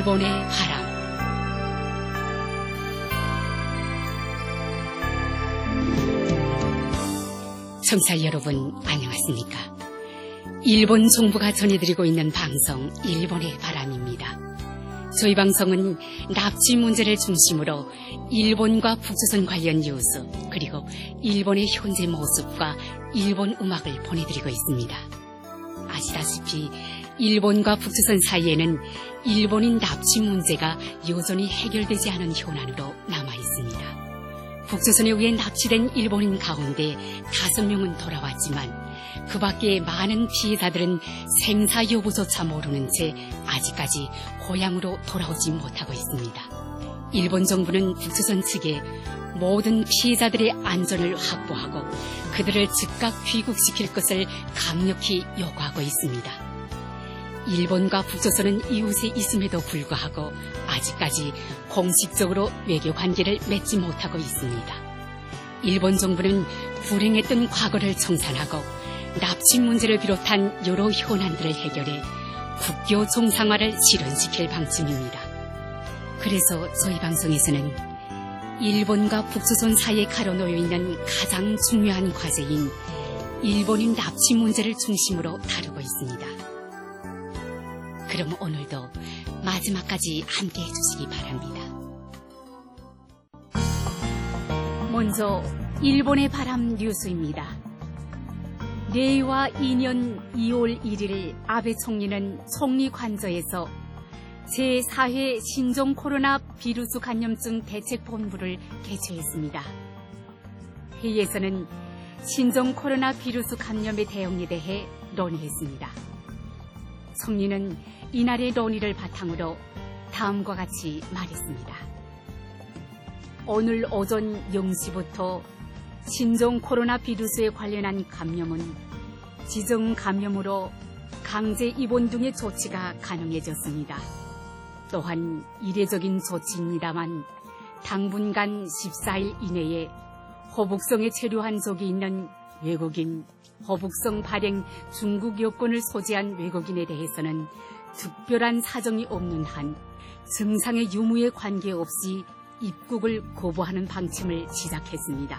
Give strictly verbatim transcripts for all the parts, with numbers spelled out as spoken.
일본의 바람. 청취자 여러분, 안녕하십니까? 일본 정부가 전해드리고 있는 방송 일본의 바람입니다. 저희 방송은 납치 문제를 중심으로 일본과 북조선 관련 뉴스, 그리고 일본의 현재 모습과 일본 음악을 보내드리고 있습니다. 아시다시피 일본과 북조선 사이에는 일본인 납치 문제가 여전히 해결되지 않은 현안으로 남아있습니다. 북조선에 의해 납치된 일본인 가운데 다섯 명은 돌아왔지만 그 밖에 많은 피해자들은 생사 여부조차 모르는 채 아직까지 고향으로 돌아오지 못하고 있습니다. 일본 정부는 북조선 측에 모든 피해자들의 안전을 확보하고 그들을 즉각 귀국시킬 것을 강력히 요구하고 있습니다. 일본과 북조선은 이웃에 있음에도 불구하고 아직까지 공식적으로 외교 관계를 맺지 못하고 있습니다. 일본 정부는 불행했던 과거를 청산하고 납치 문제를 비롯한 여러 현안들을 해결해 국교 정상화를 실현시킬 방침입니다. 그래서 저희 방송에서는 일본과 북조선 사이에 가로놓여 있는 가장 중요한 과제인 일본인 납치 문제를 중심으로 다루고 있습니다. 그럼 오늘도 마지막까지 함께해 주시기 바랍니다. 먼저 일본의 바람 뉴스입니다. 내와 이 년 이월 일일 아베 총리는 총리 관저에서 제사 회 신종 코로나 비루스 감염증 대책본부를 개최했습니다. 회의에서는 신종 코로나 비루스 감염의 대응에 대해 논의했습니다. 총리는 이날의 논의를 바탕으로 다음과 같이 말했습니다. 오늘 오전 영 시부터 신종 코로나 비루스에 관련한 감염은 지정 감염으로 강제 입원 등의 조치가 가능해졌습니다. 또한 이례적인 조치입니다만 당분간 십사 일 이내에 호북성에 체류한 적이 있는 외국인, 호북성 발행 중국 여권을 소지한 외국인에 대해서는 특별한 사정이 없는 한 증상의 유무에 관계없이 입국을 거부하는 방침을 시작했습니다.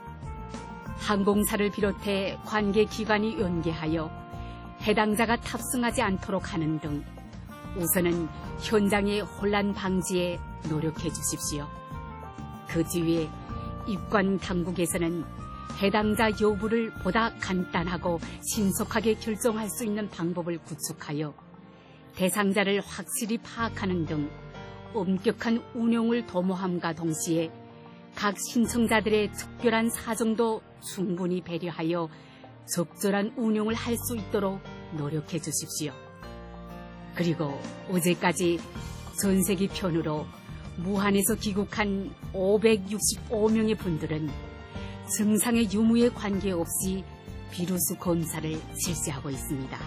항공사를 비롯해 관계기관이 연계하여 해당자가 탑승하지 않도록 하는 등 우선은 현장의 혼란 방지에 노력해 주십시오. 그 뒤에 입관 당국에서는 해당자 여부를 보다 간단하고 신속하게 결정할 수 있는 방법을 구축하여 대상자를 확실히 파악하는 등 엄격한 운영을 도모함과 동시에 각 신청자들의 특별한 사정도 충분히 배려하여 적절한 운영을 할 수 있도록 노력해 주십시오. 그리고 어제까지 전 세계 편으로 무한에서 귀국한 오백육십오 명의 분들은 증상의 유무에 관계없이 비루스 검사를 실시하고 있습니다.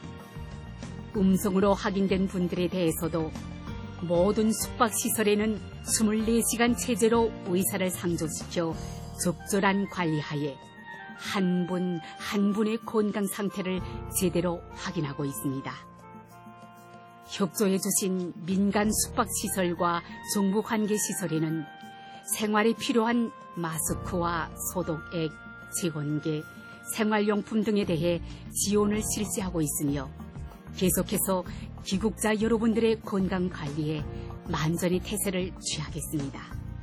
음성으로 확인된 분들에 대해서도 모든 숙박시설에는 이십사 시간 체제로 의사를 상조시켜 적절한 관리하에 한 분 한 분의 건강 상태를 제대로 확인하고 있습니다. 협조해 주신 민간 숙박시설과 정부 관계시설에는 생활에 필요한 마스크와 소독액, 체온계, 생활용품 등에 대해 지원을 실시하고 있으며 계속해서 귀국자 여러분들의 건강관리에 만전히 태세를 취하겠습니다.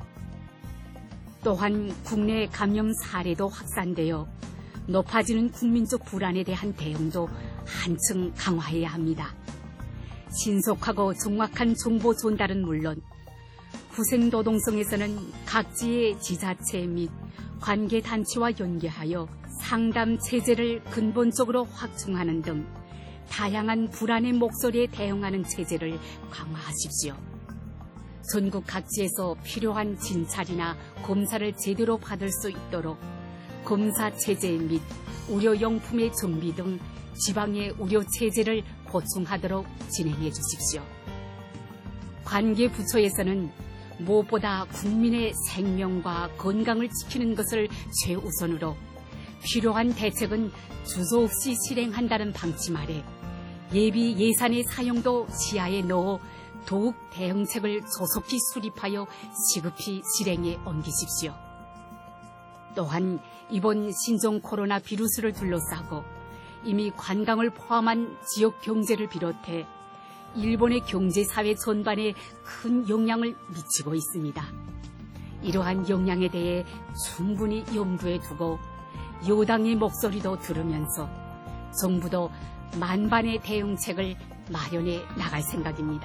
또한 국내 감염 사례도 확산되어 높아지는 국민적 불안에 대한 대응도 한층 강화해야 합니다. 신속하고 정확한 정보 전달은 물론 후생노동성에서는 각지의 지자체 및 관계단체와 연계하여 상담 체제를 근본적으로 확충하는 등 다양한 불안의 목소리에 대응하는 체제를 강화하십시오. 전국 각지에서 필요한 진찰이나 검사를 제대로 받을 수 있도록 검사 체제 및 의료용품의 정비 등 지방의 의료 체제를 보충하도록 진행해 주십시오. 관계 부처에서는 무엇보다 국민의 생명과 건강을 지키는 것을 최우선으로 필요한 대책은 주저 없이 실행한다는 방침 아래 예비 예산의 사용도 시야에 넣어 더욱 대응책을 조속히 수립하여 시급히 실행에 옮기십시오. 또한 이번 신종 코로나 비루스를 둘러싸고 이미 관광을 포함한 지역 경제를 비롯해 일본의 경제사회 전반에 큰 영향을 미치고 있습니다. 이러한 영향에 대해 충분히 염두에 두고 여당의 목소리도 들으면서 정부도 만반의 대응책을 마련해 나갈 생각입니다.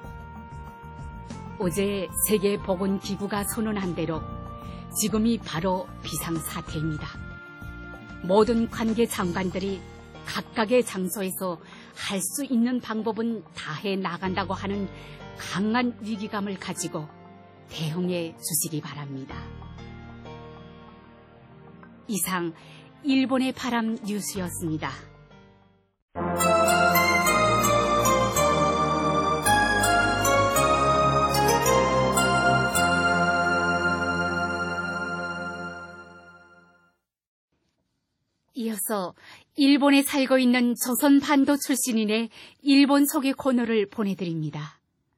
어제 세계보건기구가 선언한 대로 지금이 바로 비상사태입니다. 모든 관계 장관들이 각각의 장소에서 할 수 있는 방법은 다해 나간다고 하는 강한 위기감을 가지고 대응해 주시기 바랍니다. 이상 일본의 바람 뉴스였습니다. 이어서 일본에 살고 있는 조선반도 출신인의 일본 소개 코너를 보내드립니다.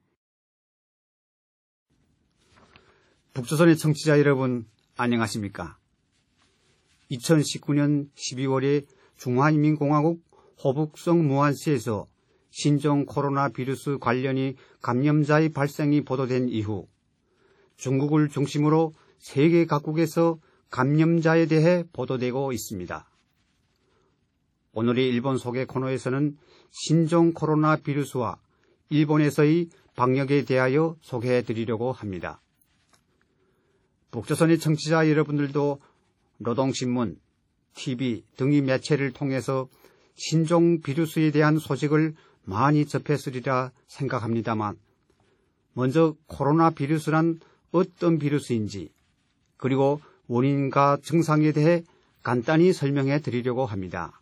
북조선의 청취자 여러분, 안녕하십니까? 이천십구 년 십이월에 중화인민공화국 호북성 무안시에서 신종 코로나 비루스 관련이 감염자의 발생이 보도된 이후 중국을 중심으로 세계 각국에서 감염자에 대해 보도되고 있습니다. 오늘의 일본 소개 코너에서는 신종 코로나 비루스와 일본에서의 방역에 대하여 소개해드리려고 합니다. 북조선의 청취자 여러분들도 노동신문, 티비 등의 매체를 통해서 신종 비루스에 대한 소식을 많이 접했으리라 생각합니다만 먼저 코로나 비루스란 어떤 비루스인지 그리고 원인과 증상에 대해 간단히 설명해 드리려고 합니다.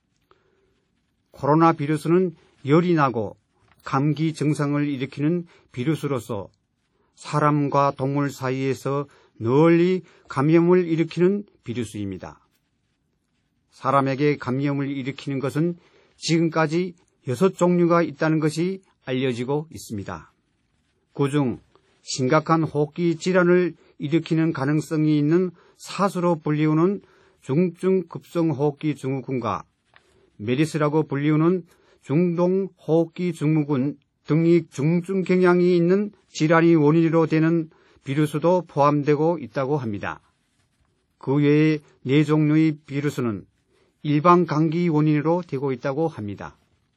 코로나 비루스는 열이 나고 감기 증상을 일으키는 비루스로서 사람과 동물 사이에서 널리 감염을 일으키는 비루스입니다. 사람에게 감염을 일으키는 것은 지금까지 여섯 종류가 있다는 것이 알려지고 있습니다. 그중 심각한 호흡기 질환을 일으키는 가능성이 있는 사수로 불리우는 중증급성 호흡기 증후군과 메리스라고 불리우는 중동 호흡기 증후군 등의 중증 경향이 있는 질환이 원인으로 되는 비루스도 포함되고 있다고 합니다. 그 외에 네 종류의 비루스는 일반 감기 원인으로 되고 있다고 합니다.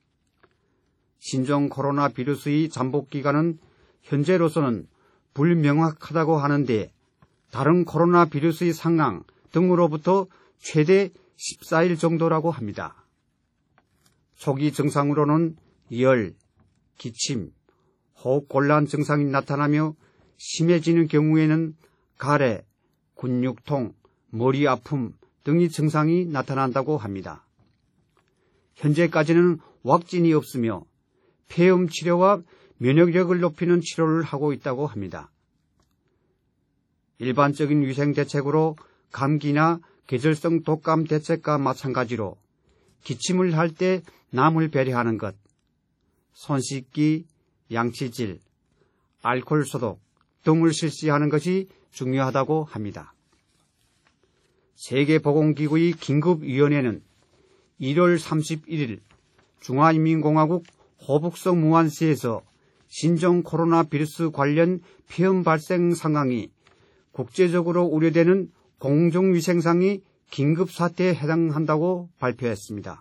신종 코로나 비루스의 잠복 기간은 현재로서는 불명확하다고 하는데 다른 코로나 비루스의 상황 등으로부터 최대 십사 일 정도라고 합니다. 초기 증상으로는 열, 기침, 호흡곤란 증상이 나타나며 심해지는 경우에는 가래, 근육통, 머리 아픔 등의 증상이 나타난다고 합니다. 현재까지는 확진이 없으며 폐렴 치료와 면역력을 높이는 치료를 하고 있다고 합니다. 일반적인 위생 대책으로 감기나 계절성 독감 대책과 마찬가지로 기침을 할 때 남을 배려하는 것, 손 씻기, 양치질, 알코올 소독 등을 실시하는 것이 중요하다고 합니다. 세계보건기구의 긴급위원회는 일월 삼십일일 중화인민공화국 호북성 무안시에서 신종 코로나 비루스 관련 폐렴 발생 상황이 국제적으로 우려되는 공중위생상의 긴급사태에 해당한다고 발표했습니다.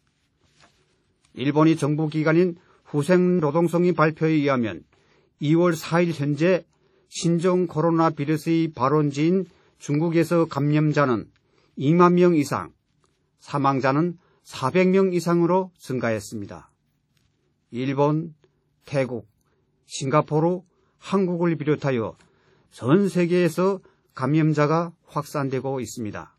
일본의 정부기관인 후생노동성의 발표에 의하면 이월 사일 현재 신종 코로나 비루스의 발원지인 중국에서 감염자는 이만 명 이상, 사망자는 사백 명 이상으로 증가했습니다. 일본, 태국, 싱가포르, 한국을 비롯하여 전 세계에서 감염자가 확산되고 있습니다.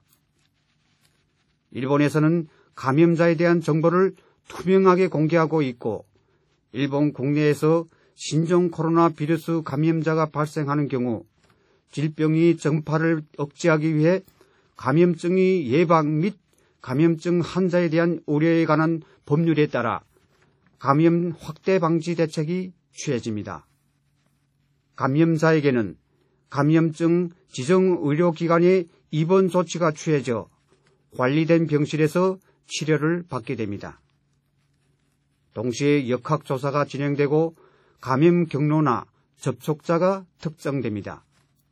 일본에서는 감염자에 대한 정보를 투명하게 공개하고 있고 일본 국내에서 신종 코로나 비루스 감염자가 발생하는 경우 질병의 전파를 억제하기 위해 감염증의 예방 및 감염증 환자에 대한 우려에 관한 법률에 따라 감염 확대 방지 대책이 취해집니다. 감염자에게는 감염증 지정 의료기관의 입원 조치가 취해져 관리된 병실에서 치료를 받게 됩니다. 동시에 역학조사가 진행되고 감염 경로나 접촉자가 특정됩니다.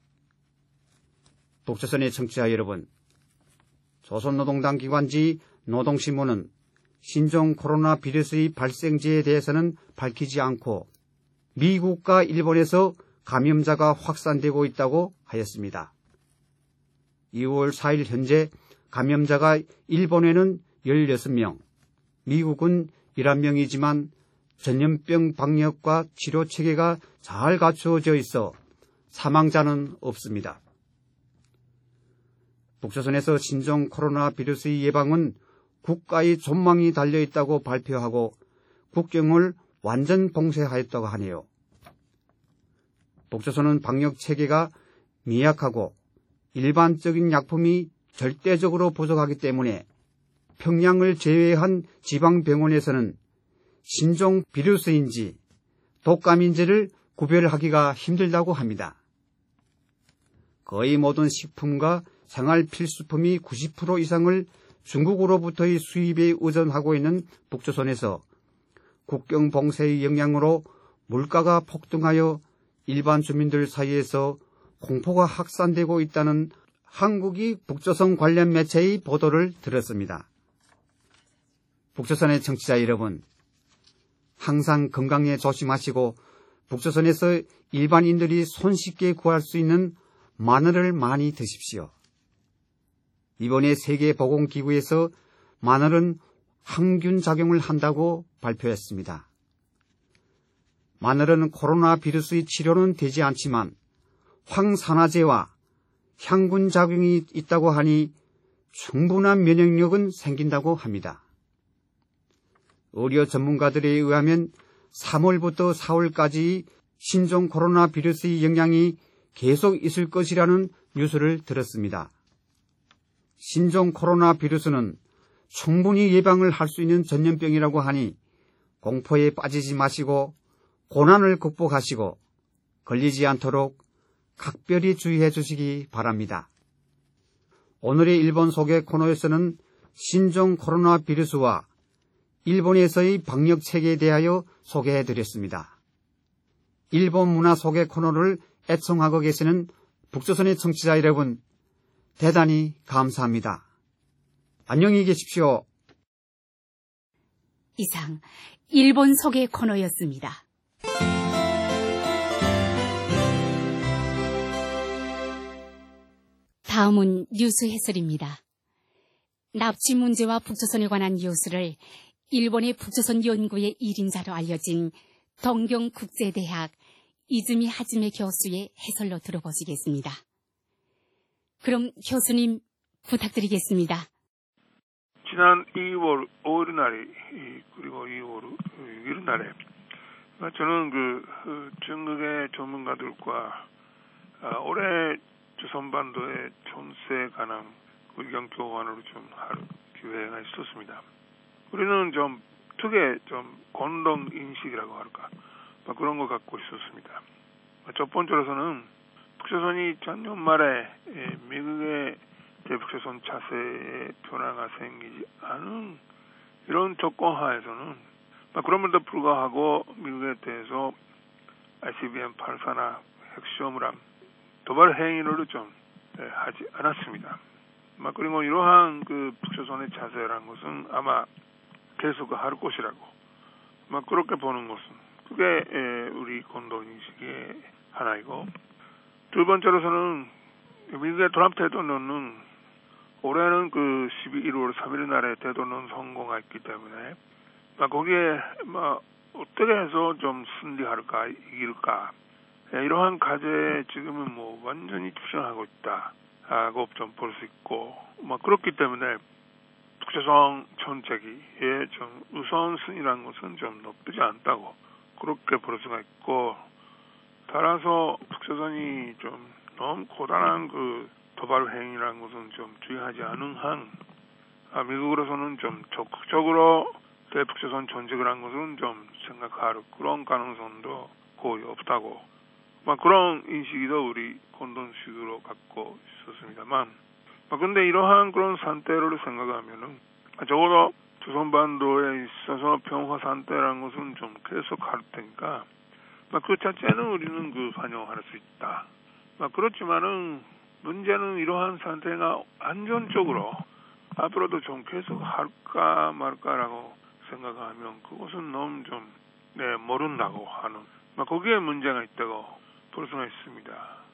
북조선의 청취자 여러분, 조선노동당 기관지 노동신문은 신종 코로나 바이러스의 발생지에 대해서는 밝히지 않고 미국과 일본에서 감염자가 확산되고 있다고 하였습니다. 이월 사일 현재 감염자가 일본에는 열여섯 명, 미국은 열한 명이지만 전염병 방역과 치료 체계가 잘 갖추어져 있어 사망자는 없습니다. 북조선에서 신종 코로나 바이러스의 예방은 국가의 존망이 달려있다고 발표하고 국경을 완전 봉쇄하였다고 하네요. 북조선은 방역 체계가 미약하고 일반적인 약품이 절대적으로 부족하기 때문에 평양을 제외한 지방병원에서는 신종 바이러스인지 독감인지를 구별하기가 힘들다고 합니다. 거의 모든 식품과 생활 필수품이 구십 퍼센트 이상을 중국으로부터의 수입에 의존하고 있는 북조선에서 국경 봉쇄의 영향으로 물가가 폭등하여 일반 주민들 사이에서 공포가 확산되고 있다는 한국이 북조선 관련 매체의 보도를 들었습니다. 북조선의 청취자 여러분, 항상 건강에 조심하시고 북조선에서 일반인들이 손쉽게 구할 수 있는 마늘을 많이 드십시오. 이번에 세계보건기구에서 마늘은 항균 작용을 한다고 발표했습니다. 마늘은 코로나 바이러스의 치료는 되지 않지만 황산화제와 향균 작용이 있다고 하니 충분한 면역력은 생긴다고 합니다. 의료 전문가들에 의하면 삼월부터 사월까지 신종 코로나 바이러스의 영향이 계속 있을 것이라는 뉴스를 들었습니다. 신종 코로나 바이러스는 충분히 예방을 할 수 있는 전염병이라고 하니 공포에 빠지지 마시고 고난을 극복하시고 걸리지 않도록 각별히 주의해 주시기 바랍니다. 오늘의 일본 소개 코너에서는 신종 코로나 바이러스와 일본에서의 방역 체계에 대하여 소개해 드렸습니다. 일본 문화 소개 코너를 애청하고 계시는 북조선의 청취자 여러분, 대단히 감사합니다. 안녕히 계십시오. 이상 일본 소개 코너였습니다. 다음은 뉴스 해설입니다. 납치 문제와 북조선에 관한 뉴스를 일본의 북조선 연구의 일인자로 알려진 동경국제대학 이즈미 하지메 교수의 해설로 들어보시겠습니다. 그럼 교수님 부탁드리겠습니다. 지난 이월 오일 날이 그리고 이월 육일 날에 저는 그 중국의 전문가들과 올해 조선반도의 전세 관한 의견 교환을 좀 할 기회가 있었습니다. 우리는 좀 특유의 좀 공동 인식이라고 할까 그런 거 갖고 있었습니다. 첫 번째로서는 북조선이 작년 말에 미국의 대북조선 자세에 변화가 생기지 않은 이런 조건하에서는 그럼에도 불구하고 미국에 대해서 아이씨비엠 발사나 핵시험을 도발 행위를 좀 하지 않았습니다. 그리고 이러한 그 북조선의 자세라는 것은 아마 계속할 것이라고 그렇게 보는 것은 그게 우리 공동인식의 하나이고, 두 번째로서는 미국의 트럼프 대통령은 올해는 그 십이월 삼일 날에 대통령 선거가 있기 때문에 거기에 어떻게 해서 좀 승리할까 이길까 이러한 과제에 지금은 뭐 완전히 투쟁하고 있다고 좀 볼 수 있고, 그렇기 때문에 북조선 정책이 좀 우선순위라는 것은 좀 높지 않다고 그렇게 볼 수가 있고, 따라서 북조선이 좀 너무 고단한 그 도발 행위라는 것은 좀 주의하지 않은 한 미국으로서는 좀 적극적으로 대북조선 전직을 한 것은 좀 생각할 그런 가능성도 거의 없다고 막 그런 인식도 우리 공동식으로 갖고 있었습니다만 근데 이러한 그런 상태를 생각하면은 적어도 조선반도에 있어서 평화 상태라는 것은 좀 계속 할 테니까 그 자체는 우리는 그 환영할 수 있다. 그렇지만은 문제는 이러한 상태가 안전적으로 앞으로도 좀 계속 할까 말까라고 생각하면 그것은 너무 좀 네, 모른다고 하는 거기에 문제가 있다고 볼 수가 있습니다.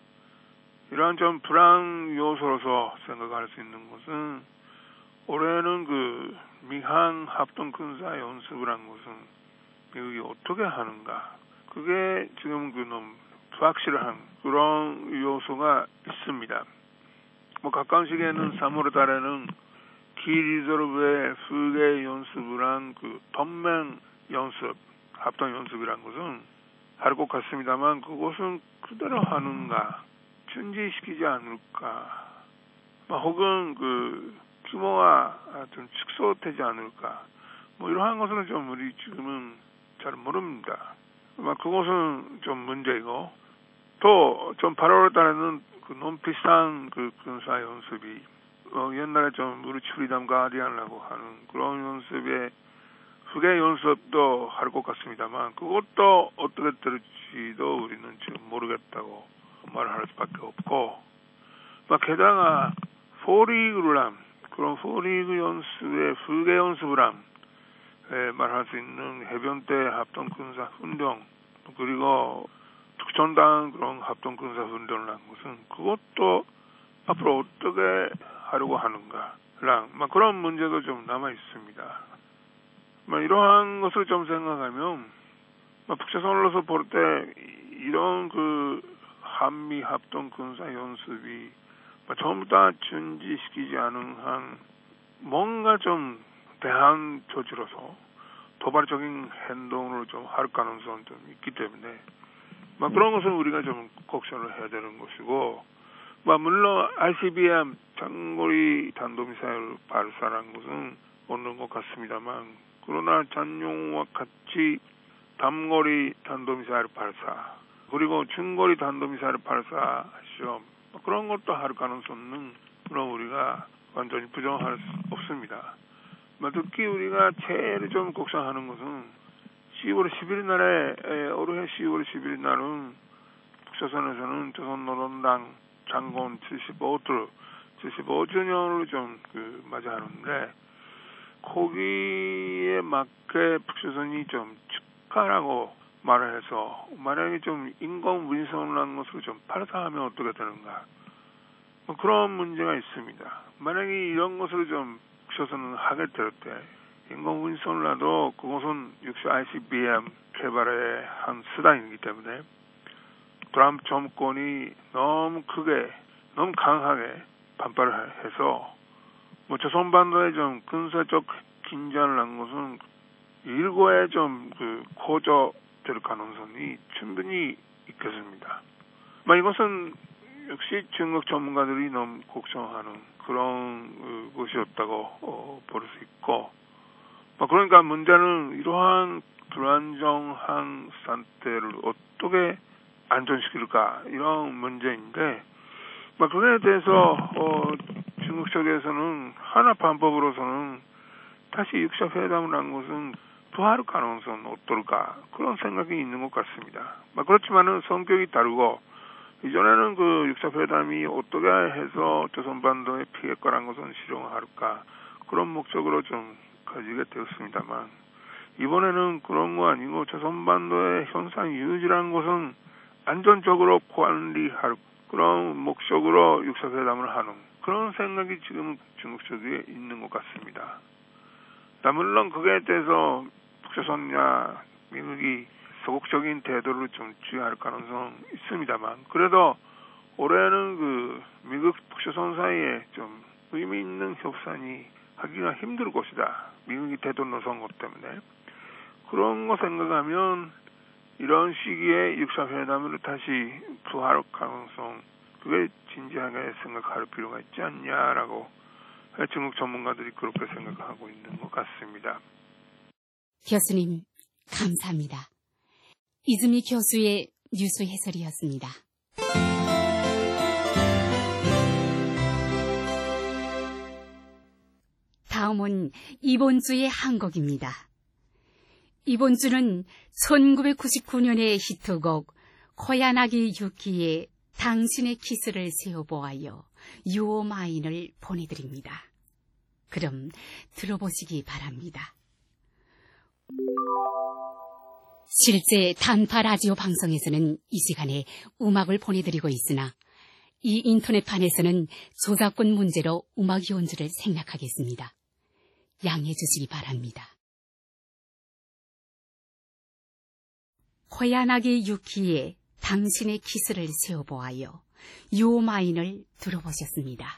이러한 좀 불안 요소로서 생각할 수 있는 것은 올해는 그 미한 합동 군사 연습을 한 것은 미국이 어떻게 하는가 그게 지금 그 너무 불확실한 그런 요소가 있습니다. 뭐 가까운 시기에는 삼월 달에는 키 리저브의 후계 연습을 한 그 동맹 연습, 합동 연습이란 것은 할 것 같습니다만 그것은 그대로 하는가, 준지시키지 않을까, 혹은 그 규모가 좀 축소되지 않을까, 뭐 이러한 것은 좀 우리 지금은 잘 모릅니다. 그것은 좀 문제이고 또 좀 팔월 달에는 그 너무 비싼 그 군사 연습이 어, 옛날에 좀 우리 프리덤 가디언이라고 하는 그런 연습에 후계 연습도 할 것 같습니다만 그것도 어떻게 될지도 우리는 지금 모르겠다고 말할 수밖에 없고 막 게다가 포리그를 한 그런 포리그 연습에 후계 연습을 한 예, 말할 수 있는 해변대 합동 군사 훈련 그리고 특전단 그런 합동 군사 훈련을 한 것은 그것도 앞으로 어떻게 하려고 하는가랑 막 그런 문제도 좀 남아 있습니다. 막 이러한 것을 좀 생각하면 막 북조선으로서 볼 때 이런 그 한미 합동 군사 연습이 전부 다 준지시키지 않은 한 뭔가 좀 대한 조치로서 도발적인 행동을 좀 할 가능성이 좀 있기 때문에 막 그런 것은 우리가 좀 걱정을 해야 되는 것이고 막 물론 아이씨비엠 장거리 탄도미사일 발사라는 것은 없는 것 같습니다만 그러나 잔용과 같이 단거리 탄도미사일 발사 그리고 중거리 탄도미사일 발사 시험 그런 것도 할 가능성은 물론 우리가 완전히 부정할 수 없습니다. 특히 우리가 제일 좀 걱정하는 것은 시월 십일 날에 올해 시월 십일 날은 북조선에서는 조선노동당 창건 칠십오 주 칠십오 주년을 좀 그 맞이하는데 거기에 맞게 북조선이 좀 축하라고 말을 해서 만약에 좀 인공 위성이라는 것을 좀 발사하면 어떻게 되는가 뭐 그런 문제가 있습니다. 만약에 이런 것을 좀 북조선은 하게 될 때 인공 위성이라도 그것은 역시 아이씨비엠 개발의 한 수단이기 때문에 트럼프 정권이 너무 크게 너무 강하게 반발을 해서 뭐 조선반도에 좀 군사적 긴장을 한 것은 일고에 좀 그 고조될 가능성이 충분히 있겠습니다. 뭐 이것은 역시 중국 전문가들이 너무 걱정하는 그런 것이었다고 어, 볼 수 있고 뭐 그러니까 문제는 이러한 불안정한 상태를 어떻게 안전시킬까 이런 문제인데 뭐 그에 대해서 어, 중국 쪽에서는 하나 방법으로서는 다시 육 차 회담을 한 것은 부활 가능성은 어떨까 그런 생각이 있는 것 같습니다. 뭐 그렇지만은 성격이 다르고 이전에는 그 육 차 회담이 어떻게 해서 조선반도에 피해가라는 것은 실용할까 그런 목적으로 좀 가지게 되었습니다만 이번에는 그런 거 아니고 조선반도의 현상 유지라는 것은 안전적으로 관리할 그런 목적으로 육 차 회담을 하는 그런 생각이 지금 중국 쪽에 있는 것 같습니다. 물론 그에 대해서 북조선이나 미국이 소극적인 태도를 좀 취할 가능성 있습니다만 그래도 올해는 그 미국 북조선 사이에 좀 의미 있는 협상이 하기가 힘들 것이다. 미국이 태도 놓선 것 때문에 그런 거 생각하면 이런 시기에 육 차 회담을 다시 부활할 가능성 그게 진지하게 생각할 필요가 있지 않냐라고 중국 전문가들이 그렇게 생각하고 있는 것 같습니다. 교수님, 감사합니다. 이즈미 교수의 뉴스 해설이었습니다. 다음은 이번 주의 한 곡입니다. 이번 주는 천구백구십구 년의 히트곡 코야나기 유키의 당신의 키스를 세어보아요 유오마인을 보내드립니다. 그럼 들어보시기 바랍니다. 실제 단파 라디오 방송에서는 이 시간에 음악을 보내드리고 있으나 이 인터넷판에서는 저작권 문제로 음악 연주를 생략하겠습니다. 양해해 주시기 바랍니다. 코야나기 유키의 당신의 키스를 세어보아요 유오마인을 들어보셨습니다.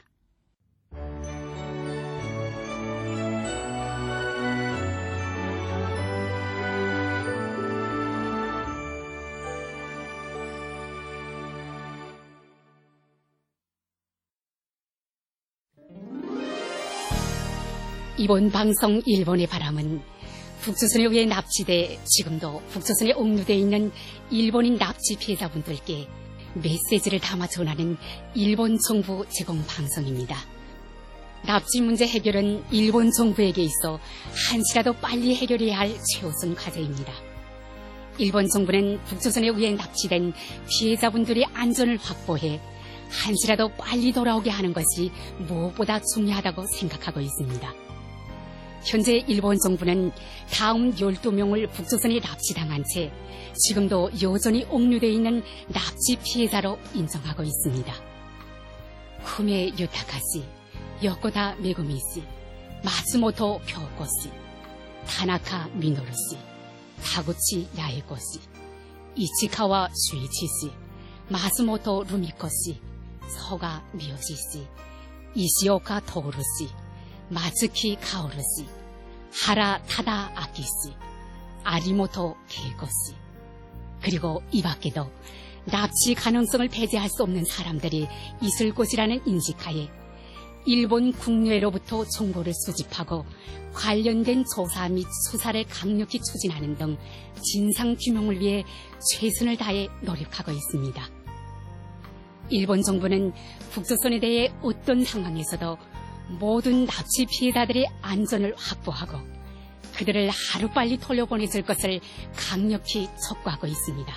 이번 방송 일본의 바람은 북조선에 의해 납치돼 지금도 북조선에 옥류돼 있는 일본인 납치 피해자분들께 메시지를 담아 전하는 일본 정부 제공 방송입니다. 납치 문제 해결은 일본 정부에게 있어 한시라도 빨리 해결해야 할 최우선 과제입니다. 일본 정부는 북조선에 의해 납치된 피해자분들의 안전을 확보해 한시라도 빨리 돌아오게 하는 것이 무엇보다 중요하다고 생각하고 있습니다. 현재 일본 정부는 다음 열두 명을 북조선에 납치당한 채 지금도 여전히 옥류되어 있는 납치 피해자로 인정하고 있습니다. 쿠메 유타카씨, 요코다 메구미씨, 마츠모토 교코씨, 타나카 미노루씨, 타구치 야에코씨, 이치카와 슈이치씨, 마츠모토 루미코씨, 서가 미요시씨, 이시오카 토우루씨, 마츠키 카오루씨, 하라 타다 아키씨, 아리모토 케이코씨, 그리고 이 밖에도 납치 가능성을 배제할 수 없는 사람들이 있을 것이라는 인식하에 일본 국내로부터 정보를 수집하고 관련된 조사 및 수사를 강력히 추진하는 등 진상규명을 위해 최선을 다해 노력하고 있습니다. 일본 정부는 북조선에 대해 어떤 상황에서도 모든 납치 피해자들의 안전을 확보하고 그들을 하루빨리 돌려보내줄 것을 강력히 촉구하고 있습니다.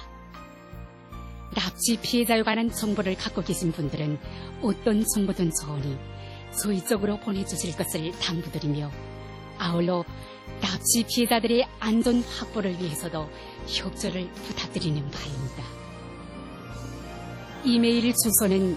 납치 피해자에 관한 정보를 갖고 계신 분들은 어떤 정보든 좋으니 저희 쪽으로 보내주실 것을 당부드리며 아울러 납치 피해자들의 안전 확보를 위해서도 협조를 부탁드리는 바입니다. 이메일 주소는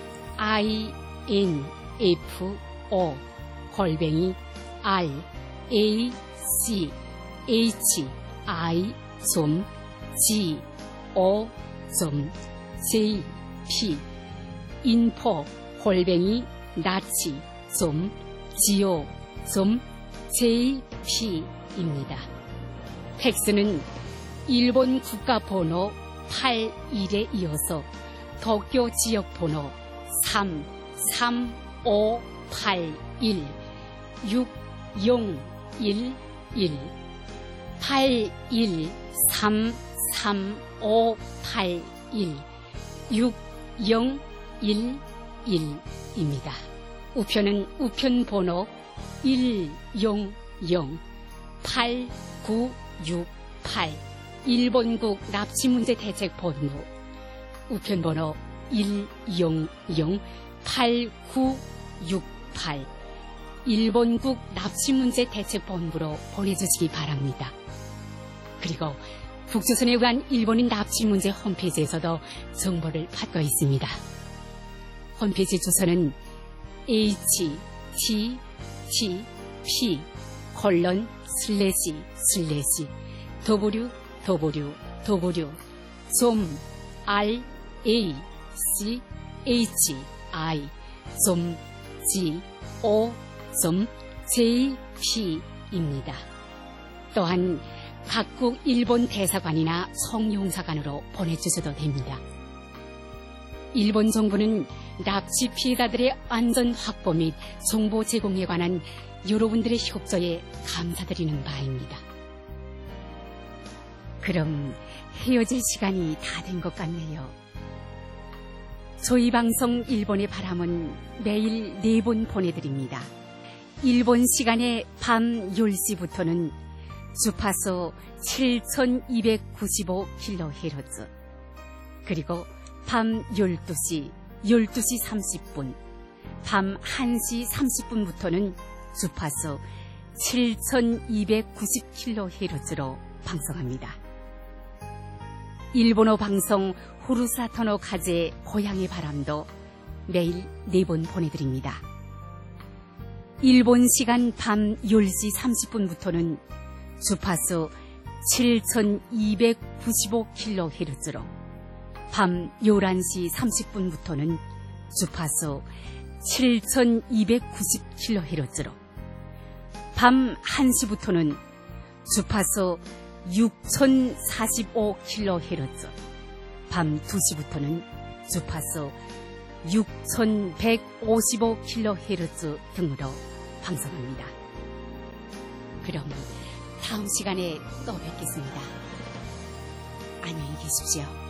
인포 골뱅이 r a c h i g o j p 인포 골뱅이 나치 go j p입니다. 팩스는 일본 국가번호 팔십일에 이어서 도쿄 지역번호 삼 삼 오 팔 일 육 영 일 일 팔 일 삼 삼 오 팔 일 육 영 일 일입니다. 우편은 우편 번호 일 영 영 팔 구 육 팔 일본국 납치문제 대책본부 우편 번호 일 영 영 팔 구 육 팔 일본국 납치문제 대책본부로 보내주시기 바랍니다. 그리고 북조선에 의한 일본인 납치문제 홈페이지에서도 정보를 받고 있습니다. 홈페이지 주소는 에이치티티피 콜론 슬래시 슬래시 더블유 더블유 더블유 점 알 에이 씨 에이치 아이 점 지 오 점 제이 피입니다. 또한 각국 일본 대사관이나 총용사관으로 보내주셔도 됩니다. 일본 정부는 납치 피해자들의 안전 확보 및 정보 제공에 관한 여러분들의 협조에 감사드리는 바입니다. 그럼 헤어질 시간이 다 된 것 같네요. 저희 방송 일본의 바람은 매일 네 번 보내드립니다. 일본 시간의 밤 열 시부터는 주파수 칠천이백구십오 킬로헤르츠, 그리고 밤 열두 시, 열두 시 삼십 분, 밤 한 시 삼십 분부터는 주파수 칠천이백구십 킬로헤르츠로 방송합니다. 일본어 방송 후루사토노 카제 고향의 바람도 매일 네 번 보내드립니다. 일본 시간 밤 열 시 삼십 분부터는 주파수 칠천이백구십오 킬로헤르츠로, 밤 열한 시 삼십 분부터는 주파수 칠천이백구십 킬로헤르츠로, 밤 한 시부터는 주파수 육천사십오 킬로헤르츠, 밤 두 시부터는 주파수 육천백오십오 킬로헤르츠 등으로 방송합니다. 그럼 다음 시간에 또 뵙겠습니다. 안녕히 계십시오.